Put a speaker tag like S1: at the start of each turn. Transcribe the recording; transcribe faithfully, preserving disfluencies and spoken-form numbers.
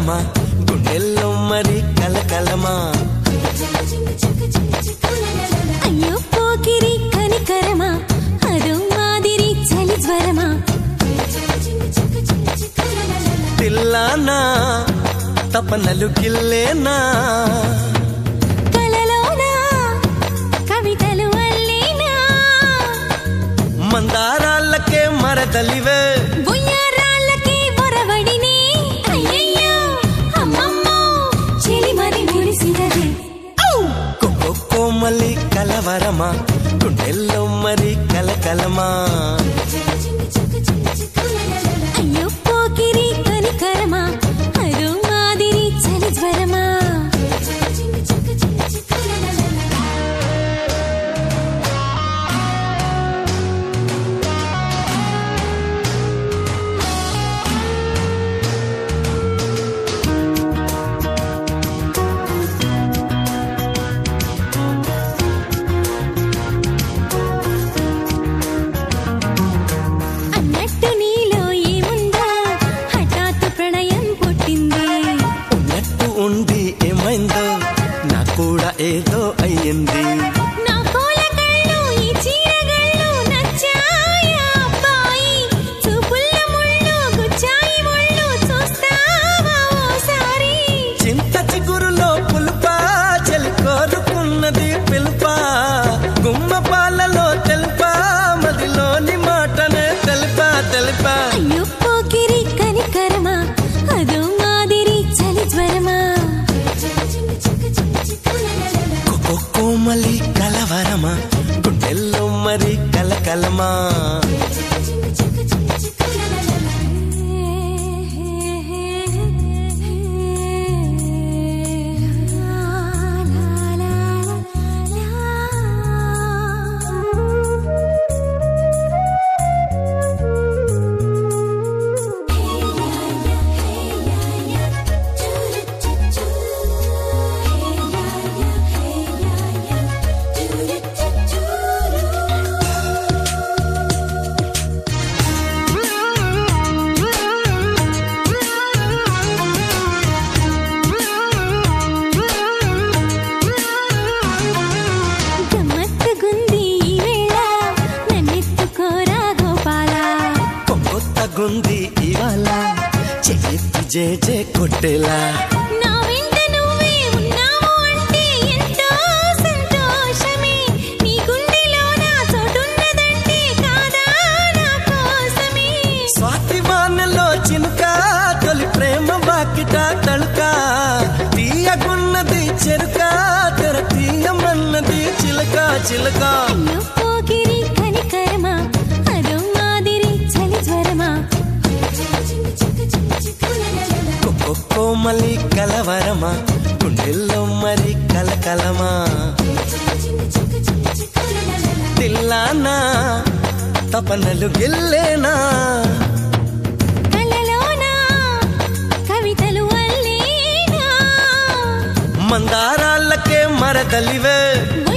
S1: కలవరమా గుండెల్లో మరి కలకలమా
S2: అయ్యో పోకిరి కనికరమా అదో మాదిరి చలి జ్వరమా
S1: తిల్లానా తపనలు గిల్లేనా
S2: కలలోనా కవితలు అల్లేనా
S1: మందారాళ్ళకే మరదలివే
S2: బుయ్యారాళ్ళకి బొరవడినే అయ్యయ్యో అమ్మమ్మో చెలి మరి మురిసినది
S1: కొక్కో కోమలి కలవరమా గుండెల్లో మరి కలకలమా
S2: అయ్యో పోకిరి కనికరమా అదో మాదిరి చలి జ్వరమా అన్నట్టు నీలో ఏముందో హఠాత్తు ప్రణయం పుట్టింది
S1: ఉన్నట్టు ఉండి ఏమైందో నా కూడా ఏదో అయ్యింది
S2: నా పూల కళ్ళు ఈ చీరగళ్ళు నచ్చాయా అబ్బాయి చూపుల్ల ముళ్ళు గుచ్చాయి ముళ్ళు చూస్తావా ఓసారి
S1: చింత చిగురులో పులుపా చలి కోరుకున్నది పిలుపా గుమ్మ పాలలో తెలుపా మదిలోని మాటనే తెలుపా తెలుపా
S2: అయ్యో పోకిరి కనికరమా అదో మాదిరి చలి జ్వరమా
S1: కొక్కో కోమలి కలవరమా గుండెల్లో మరి కలకలమా
S2: గమ్మత్తుగుంది ఈ వేళ నన్నెత్తుకోరా గోపాలా
S1: కొత్తగుంది ఇవాళ చెయ్యెత్తి జే జే కొట్టేలా
S2: నా వెంట నువ్వే ఉన్నావు అంటే ఎంతో సంతోషమే నీ గుండెలో నా చోటున్నదంటే కాదా నా కోసమే
S1: స్వాతి వానలో చినుక తొలి ప్రేమ బాకిట తళుక తీయగున్నది చెరుక తెర తీయమన్నది చిలక చిలక
S2: అయ్యో పోకిరి కనికరమా అదో మాదిరి చలి జ్వరమా
S1: కొక్కో కోమలి కలవరమా గుండెల్లో మరి కలకలమా తిల్లానా తపనలు గిల్లేనా
S2: కలలోనా కవితలు అల్లేనా
S1: మందారాళ్ళకే మరదలివే